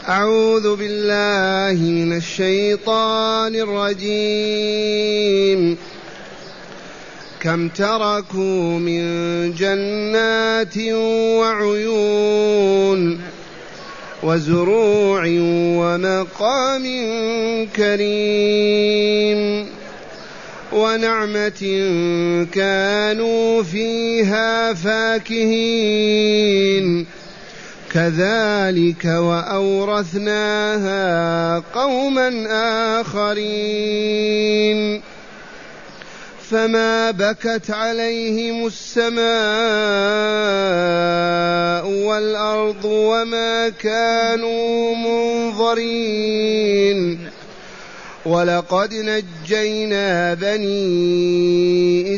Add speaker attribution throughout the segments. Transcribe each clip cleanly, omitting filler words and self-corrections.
Speaker 1: أعوذ بالله من الشيطان الرجيم. كم تركوا من جنات وعيون وزروع ومقام كريم ونعمة كانوا فيها فاكهين كذلك وأورثناها قوما آخرين فما بكت عليهم السماء والأرض وما كانوا منظرين ولقد نجينا بني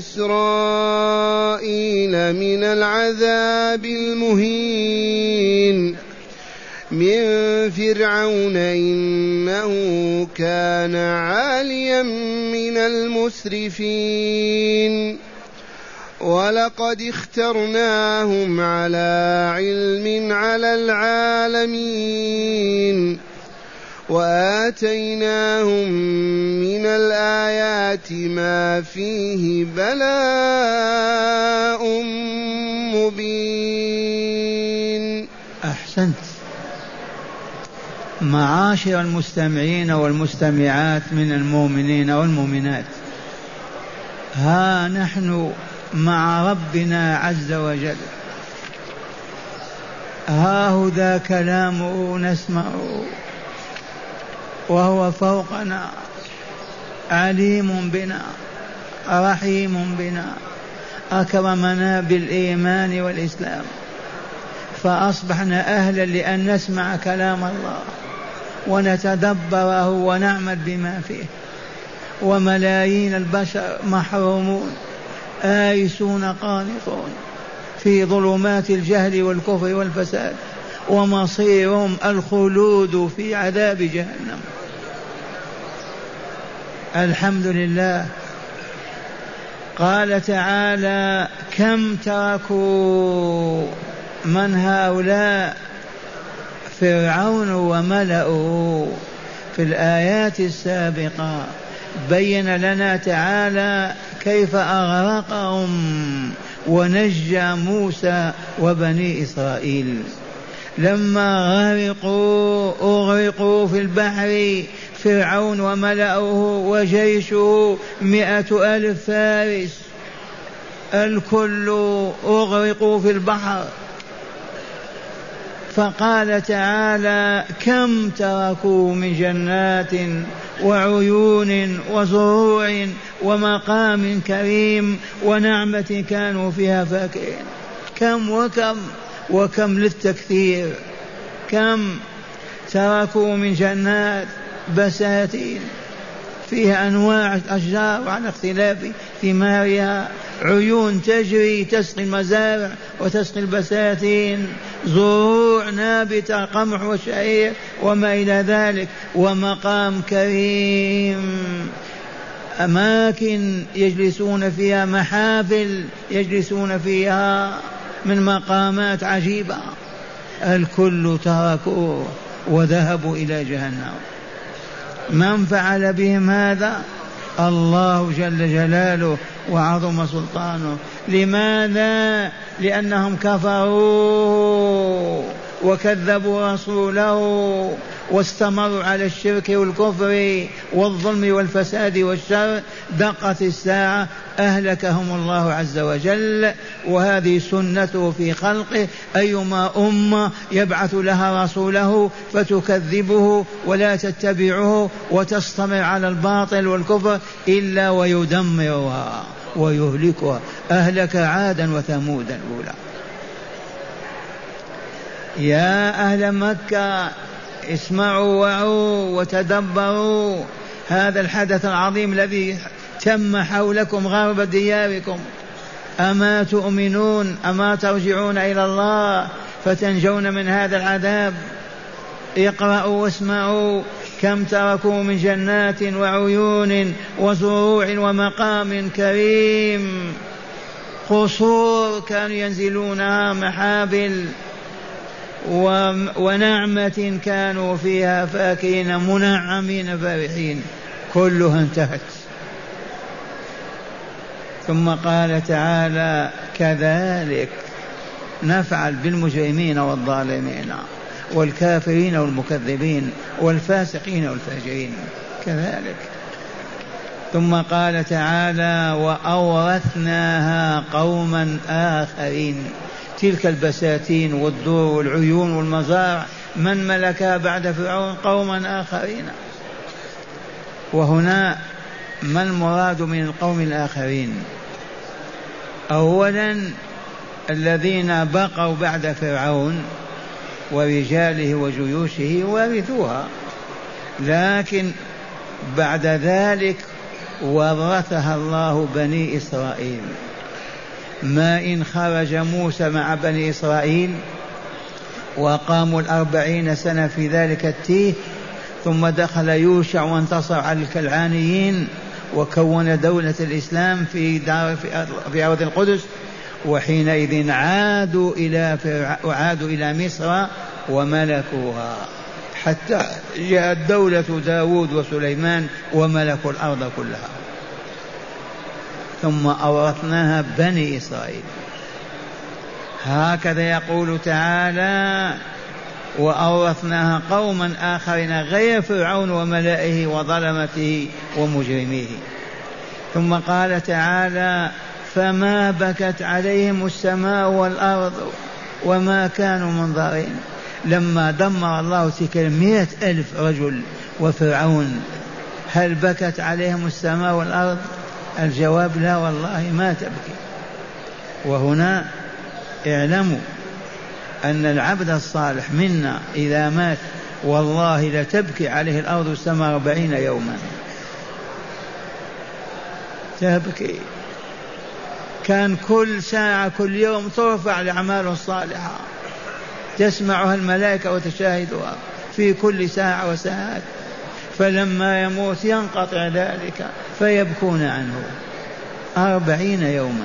Speaker 1: إسرائيل من العذاب المهين من فرعون إنه كان عاليا من المسرفين ولقد اخترناهم على علم على العالمين وآتيناهم من الآيات ما فيه بلاء مبين.
Speaker 2: أحسنت. معاشر المستمعين والمستمعات من المؤمنين والمؤمنات، ها نحن مع ربنا عز وجل، هذا كلامه نسمعه وهو فوقنا عليم بنا رحيم بنا، أكرمنا بالإيمان والإسلام فأصبحنا أهلا لأن نسمع كلام الله ونتدبره ونعمل بما فيه. وملايين البشر محرومون آيسون قانطون في ظلمات الجهل والكفر والفساد ومصيرهم الخلود في عذاب جهنم. الحمد لله. قال تعالى: كم تركوا. من هؤلاء؟ فرعون وملأه. في الآيات السابقة بين لنا تعالى كيف أغرقهم ونجى موسى وبني إسرائيل. لما أغرقوا في البحر فرعون وملأه وجيشه 100,000 فارس، الكل أغرقوا في البحر. فقال تعالى: كم تركوا من جنات وعيون وزروع ومقام كريم ونعمة كانوا فيها فاكهين. كم وكم وكم للتكثير. كم تركوا من جنات بساتين فيها أنواع أشجار على اختلاف ثمارها، عيون تجري تسقي المزارع وتسقي البساتين، زروع نابتة قمح وشعير وما إلى ذلك، ومقام كريم، أماكن يجلسون فيها، محافل يجلسون فيها من مقامات عجيبة. الكل تركوه وذهبوا إلى جهنم. من فعل بهم هذا؟ الله جل جلاله وعظم سلطانه. لماذا؟ لأنهم كفروا وكذبوا رسوله واستمروا على الشرك والكفر والظلم والفساد والشر. دقت الساعة أهلكهم الله عز وجل، وهذه سنته في خلقه. أيما أمة يبعث لها رسوله فتكذبه ولا تتبعه وتستمر على الباطل والكفر إلا ويدمرها ويهلكها. أهلك عادا وثمودا الأولى. يا أهل مكة اسمعوا وعوا وتدبروا هذا الحدث العظيم الذي تم حولكم غرب دياركم. أما تؤمنون؟ أما ترجعون إلى الله فتنجون من هذا العذاب؟ اقرأوا واسمعوا. كم تركوا من جنات وعيون وزروع ومقام كريم. قصور كانوا ينزلونها، محابل، ونعمة كانوا فيها فاكهين منعمين فرحين، كلها انتهت. ثم قال تعالى: كذلك نفعل بالمجرمين والظالمين والكافرين والمكذبين والفاسقين والفاجرين كذلك. ثم قال تعالى: وأورثناها قوما آخرين. تلك البساتين والدور والعيون والمزارع من ملكها بعد فرعون؟ قوما آخرين. وهنا ما المراد من القوم الآخرين؟ أولا الذين بقوا بعد فرعون ورجاله وجيوشه ورثوها، لكن بعد ذلك ورثها الله بني إسرائيل. ما إن خرج موسى مع بني إسرائيل وقاموا 40 سنة في ذلك التيه، ثم دخل يوشع وانتصر على الكنعانيين وكون دولة الإسلام في أرض القدس، وحينئذ عادوا إلى مصر وملكوها حتى جاءت دولة داود وسليمان وملكوا الأرض كلها. ثم أورثناها بني إسرائيل. هكذا يقول تعالى: وأورثناها قوما آخرين غير فرعون وملئه وظلمته ومجرميه. ثم قال تعالى: فما بكت عليهم السماء والأرض وما كانوا منظرين. لما دمر الله تلك 100,000 رجل وفرعون، هل بكت عليهم السماء والأرض؟ الجواب لا والله ما تبكي. وهنا اعلموا أن العبد الصالح منا إذا مات والله لتبكي عليه الأرض والسماء 40 يوما، تبكي. كان كل ساعة كل يوم ترفع الأعمال الصالحة تسمعها الملائكة وتشاهدها في كل ساعة وساعات، فلما يموت ينقطع ذلك فيبكون عنه 40 يوما.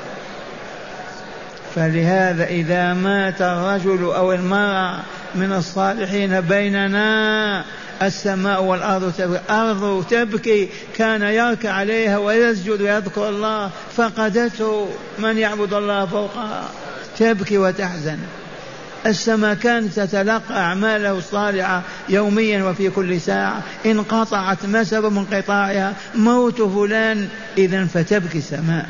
Speaker 2: فلهذا إذا مات الرجل أو المرأة من الصالحين بيننا السماء والأرض تبكي. أرض تبكي، كان يركع عليها ويسجد ويذكر الله، فقدته من يعبد الله فوقها، تبكي وتحزن. السماء كانت تتلقى أعماله الصالحة يوميا وفي كل ساعة، انقطعت. ما سبب انقطاعها؟ موت فلان، إذن فتبكي السماء.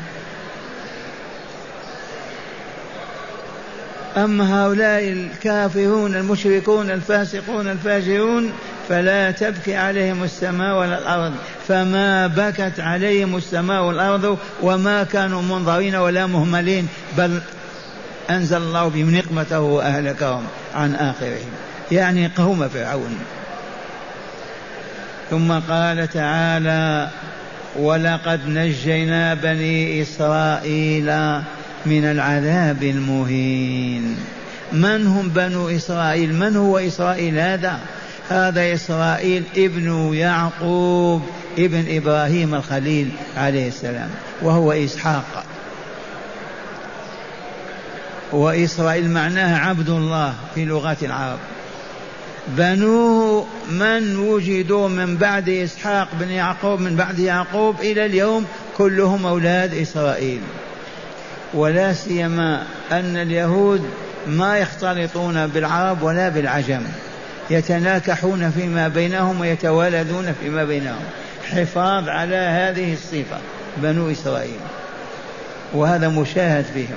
Speaker 2: أما هؤلاء الكافرون المشركون الفاسقون الفاجرون فلا تبكي عليهم السماء ولا الأرض. فما بكت عليهم السماء والأرض وما كانوا منظرين ولا مهملين، بل أنزل الله بهم نقمته وأهلكهم عن آخرهم، يعني قوم فرعون. ثم قال تعالى: ولقد نجينا بني إسرائيل من العذاب المهين. من هم بنو إسرائيل؟ من هو إسرائيل هذا؟ هذا إسرائيل ابن يعقوب ابن إبراهيم الخليل عليه السلام، وهو إسحاق. وإسرائيل معناها عبد الله في لغة العرب. بنوه من وجدوا من بعد إسحاق بن يعقوب، من بعد يعقوب إلى اليوم كلهم أولاد إسرائيل. ولا سيما أن اليهود ما يختلطون بالعرب ولا بالعجم، يتناكحون فيما بينهم ويتوالدون فيما بينهم، حفاظ على هذه الصفة بنو إسرائيل، وهذا مشاهد فيهم.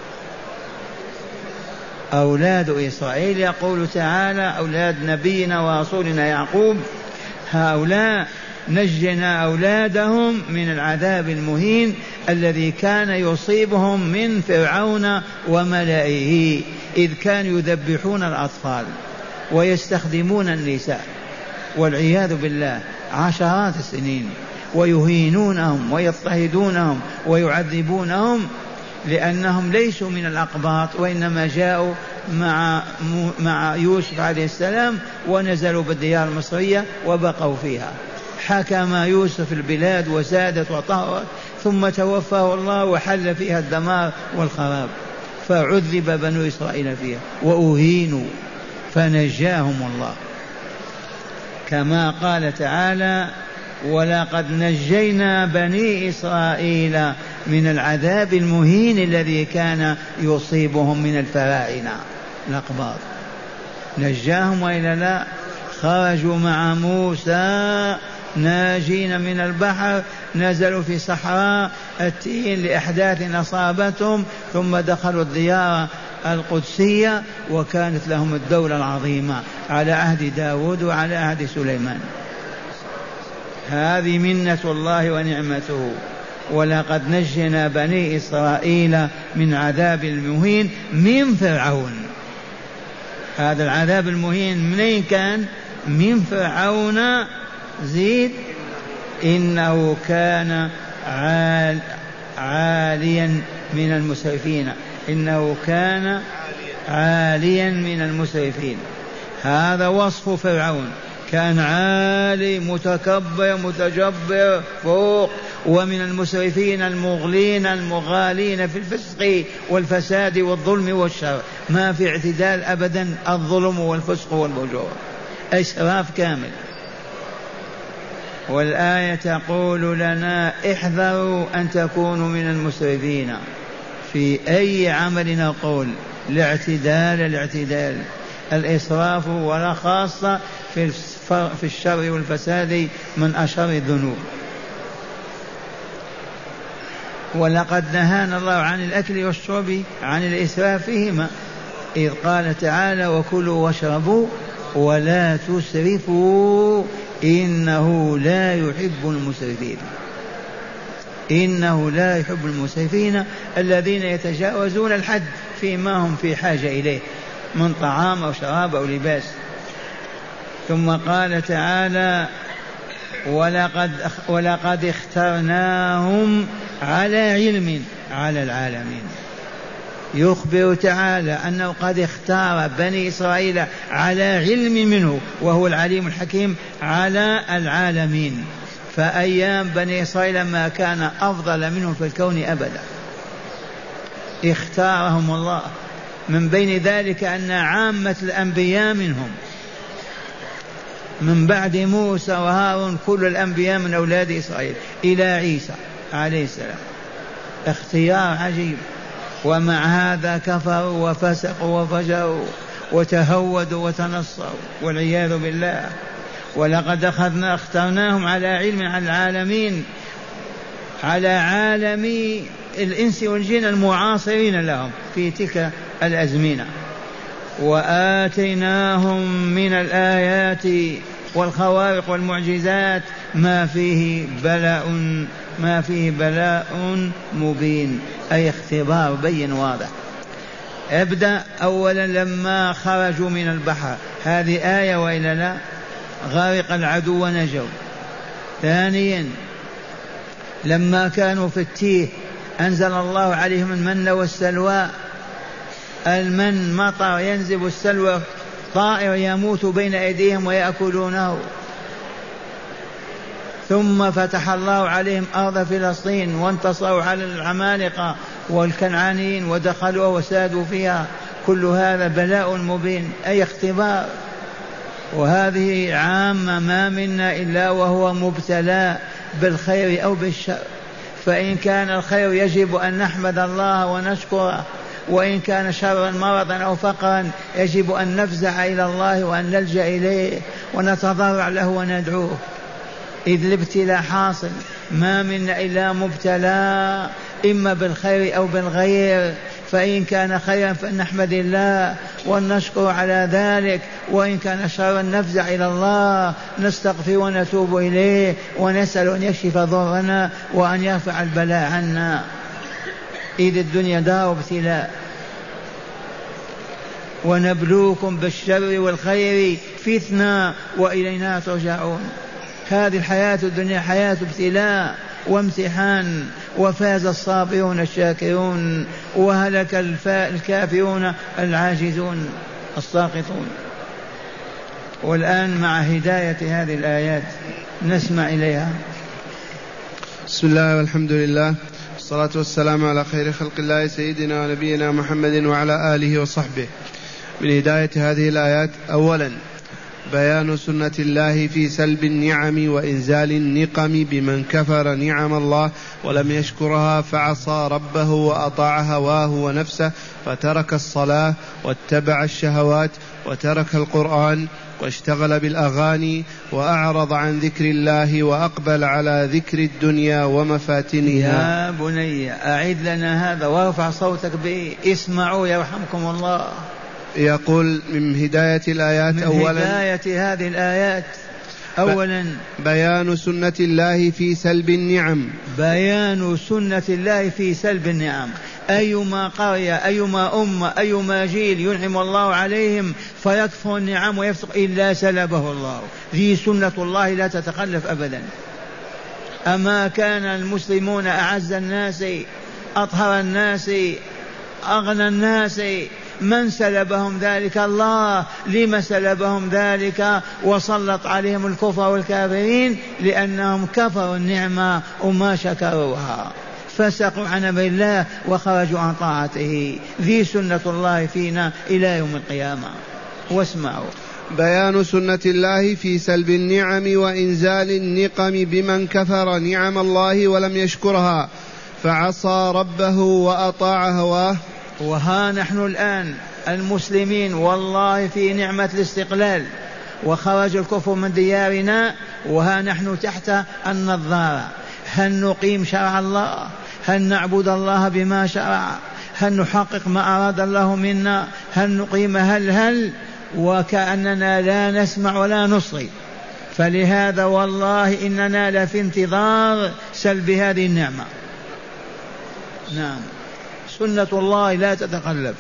Speaker 2: أولاد إسرائيل، يقول تعالى: أولاد نبينا ورسولنا يعقوب، هؤلاء نجينا أولادهم من العذاب المهين الذي كان يصيبهم من فرعون وملئه، إذ كانوا يذبحون الأطفال ويستخدمون النساء والعياذ بالله عشرات السنين، ويهينونهم ويضطهدونهم ويعذبونهم، لأنهم ليسوا من الأقباط وإنما جاءوا مع يوسف عليه السلام ونزلوا بالديار المصرية وبقوا فيها. حكم يوسف البلاد وسادت وطهرت، ثم توفاه الله وحل فيها الدمار والخراب. فعذب بنو إسرائيل فيها وأهينوا فنجاهم الله، كما قال تعالى: ولقد نجينا بني إسرائيل من العذاب المهين الذي كان يصيبهم من الفراعنة الأقباط. نجاهم وإلا لا؟ خرجوا مع موسى ناجين من البحر، نزلوا في صحراء التين لأحداث أصابتهم، ثم دخلوا الديار القدسية وكانت لهم الدولة العظيمة على عهد داود وعلى عهد سليمان. هذه منة الله ونعمته. ولقد نجينا بني إسرائيل من عذاب المهين من فرعون. هذا العذاب المهين منين كان؟ من فرعون. زيد: إنه كان عاليا من المسرفين. إنه كان عاليا من المسرفين. هذا وصف فرعون، كان عالي متكبر متجبر فوق، ومن المسرفين المغلين المغالين في الفسق والفساد والظلم والشر، ما في اعتدال أبدا، الظلم والفسق والفجور، إسراف كامل. والآية تقول لنا: احذروا أن تكونوا من المسرفين في أي عمل نقول. الاعتدال الإسراف، ولا خاصة في الشر والفساد من أشر الذنوب. ولقد نهانا الله عن الأكل والشرب عن الإسراف فيهما، إذ قال تعالى: وكلوا واشربوا ولا تسرفوا إنه لا يحب المسرفين. إنه لا يحب المسرفين الذين يتجاوزون الحد فيما هم في حاجة إليه من طعام أو شراب أو لباس. ثم قال تعالى: ولقد اخترناهم على علم على العالمين. يخبر تعالى أنه قد اختار بني إسرائيل على علم منه، وهو العليم الحكيم، على العالمين. فأيام بني إسرائيل ما كان أفضل منهم في الكون أبدا، اختارهم الله. من بين ذلك أن عامة الأنبياء منهم، من بعد موسى وهارون كل الأنبياء من أولاد إسرائيل إلى عيسى عليه السلام. اختيار عجيب. ومع هذا كفروا وفسقوا وفجروا وتهودوا وتنصروا والعياذ بالله. ولقد اخترناهم على علم على العالمين، على عالم الإنس والجن المعاصرين لهم في تلك الأزمنة. وآتيناهم من الآيات والخوارق والمعجزات ما فيه بلاء مبين، أي اختبار بين واضح. ابدأ أولا لما خرجوا من البحر، هذه آية وإلا لا؟ غرق العدو ونجوا. ثانيا لما كانوا في التيه أنزل الله عليهم المن والسلوى. المن مطر ينزل، السلوى طائر يموت بين أيديهم ويأكلونه. ثم فتح الله عليهم أرض فلسطين وانتصروا على العمالقة والكنعانيين ودخلوا وسادوا فيها. كل هذا بلاء مبين، أي اختبار. وهذه عامة، ما منا إلا وهو مبتلى بالخير أو بالشر. فإن كان الخير يجب أن نحمد الله ونشكره، وإن كان شرا مرضا أو فقرا يجب أن نفزع إلى الله وأن نلجأ إليه ونتضرع له وندعوه، إذ الابتلاء حاصل. ما منا إلا مبتلى إما بالخير أو بالغير. فإن كان خيرا فنحمد الله ونشكر على ذلك، وإن كان شرا نفزع إلى الله نستغفر ونتوب إليه ونسأل أن يكشف ضرنا وأن يرفع البلاء عنا، إذ الدنيا دار ابتلاء. ونبلوكم بالشر والخير فتنة وإلينا ترجعون. هذه الحياة الدنيا حياة ابتلاء وامتحان. وفاز الصابرون الشاكرون، وهلك الكافرون العاجزون الساقطون. والآن مع هداية هذه الآيات نسمع إليها.
Speaker 1: بسم الله والحمد لله، والصلاة والسلام على خير خلق الله سيدنا ونبينا محمد وعلى آله وصحبه. من هداية هذه الآيات: أولا بيان سنة الله في سلب النعم وإنزال النقم بمن كفر نعم الله ولم يشكرها فعصى ربه وأطاع هواه ونفسه فترك الصلاة واتبع الشهوات وترك القرآن واشتغل بالأغاني وأعرض عن ذكر الله وأقبل على ذكر الدنيا ومفاتنها.
Speaker 2: يا بني أعد لنا هذا وارفع صوتك به، اسمعوا يرحمكم الله.
Speaker 1: يقول من هداية الآيات: أولا
Speaker 2: هداية هذه الآيات: أولا
Speaker 1: بيان سنة الله في سلب النعم.
Speaker 2: بيان سنة الله في سلب النعم. أيما قرية أيما أمة أيما جيل ينعم الله عليهم فيكفر النعم ويفسق إلا سلبه الله. ذي سنة الله لا تتخلف أبدا. أما كان المسلمون أعز الناس أطهر الناس أغنى الناس، من سلبهم ذلك؟ الله. لما سلبهم ذلك وسلط عليهم الكفر والكافرين؟ لأنهم كفروا النعمة وما شكروها، فسقوا عن أمر الله وخرجوا عن طاعته. ذي سنة الله فينا إلى يوم القيامة. واسمعوا:
Speaker 1: بيان سنة الله في سلب النعم وإنزال النقم بمن كفر نعم الله ولم يشكرها فعصى ربه وأطاع هواه.
Speaker 2: وها نحن الآن المسلمين والله في نعمة الاستقلال وخرج الكفر من ديارنا، وها نحن تحت النظارة. هل نقيم شرع الله؟ هل نعبد الله بما شرع؟ هل نحقق ما أراد الله منا؟ هل نقيم هل وكأننا لا نسمع ولا نصغي. فلهذا والله إننا لفي انتظار سلب هذه النعمة. نعم، سنة الله لا تتخلف.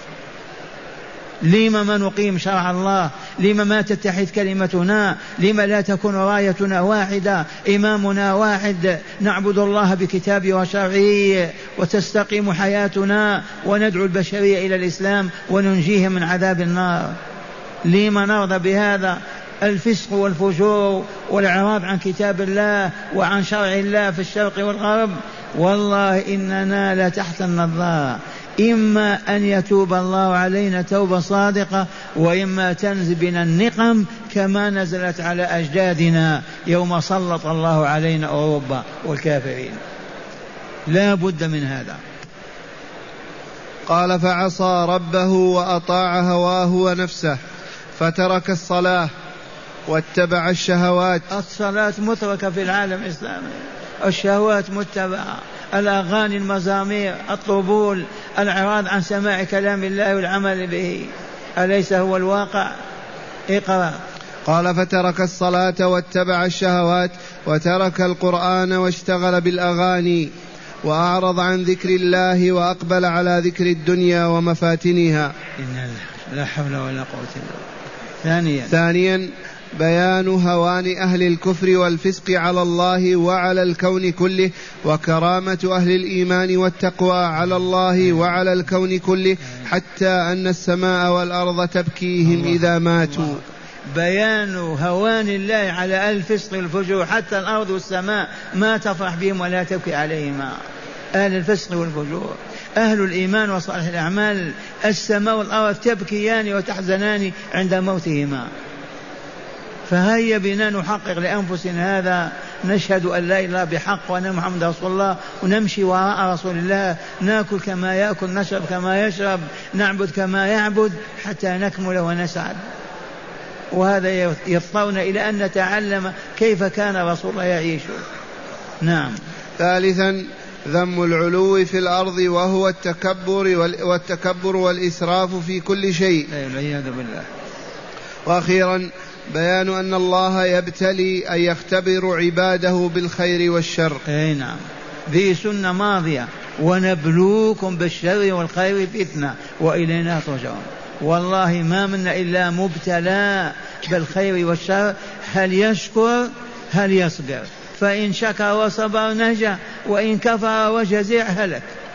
Speaker 2: لما ما نقيم شرع الله؟ لما ما تتحد كلمتنا؟ لما لا تكون رايتنا واحدة إمامنا واحد نعبد الله بكتابه وشرعه وتستقيم حياتنا وندعو البشرية إلى الإسلام وننجيهم من عذاب النار؟ لما نرضى بهذا الفسق والفجور والإعراض عن كتاب الله وعن شرع الله في الشرق والغرب؟ والله إننا لتحت النظارة. إما أن يتوب الله علينا توبة صادقة، وإما تنزل بنا النقم كما نزلت على أجدادنا يوم سلط الله علينا أوروبا والكافرين. لا بد من هذا.
Speaker 1: قال: فعصى ربه وأطاع هواه ونفسه فترك الصلاة واتبع الشهوات.
Speaker 2: الصلاة متركة في العالم الإسلامي، الشهوات متبعة، الأغاني، المزامير، الطبول، الإعراض عن سماع كلام الله والعمل به. أليس هو الواقع؟ اقرأ.
Speaker 1: قال: فترك الصلاة واتبع الشهوات وترك القرآن واشتغل بالأغاني وأعرض عن ذكر الله وأقبل على ذكر الدنيا ومفاتنها.
Speaker 2: لا حول ولا قوة إلا بالله. ثانيا
Speaker 1: بيان هوان أهل الكفر والفسق على الله وعلى الكون كله، وكرامة أهل الإيمان والتقوى على الله وعلى الكون كله، حتى أن السماء والأرض تبكيهم إذا ماتوا.
Speaker 2: بيان هوان الله على الفسق والفجور، حتى الأرض والسماء ما تفرح بهم ولا تبكي عليهما. أهل الفسق والفجور، أهل الإيمان وصالح الأعمال، السماء والأرض تبكيان وتحزنان عند موتهما. فهيا بنا نحقق لأنفسنا هذا، نشهد أن لا إله بحق وأن محمد رسول الله، ونمشي وراء رسول الله، نأكل كما يأكل، نشرب كما يشرب، نعبد كما يعبد، حتى نكمل ونسعد. وهذا يضطرنا إلى أن نتعلم كيف كان رسول الله يعيش. نعم.
Speaker 1: ثالثا ذم العلو في الأرض وهو التكبر والإسراف في كل شيء.
Speaker 2: والعياذ بالله.
Speaker 1: وأخيرا بيان أن الله يبتلي أن يختبر عباده بالخير والشر.
Speaker 2: نعم، ذي سنة ماضية: ونبلوكم بالشر والخير فتنة وإلينا ترجعون. والله ما منا إلا مبتلى بالخير والشر، هل يشكر هل يصبر؟ فإن شكر وصبر نجا، وإن كفر وجزع هلك.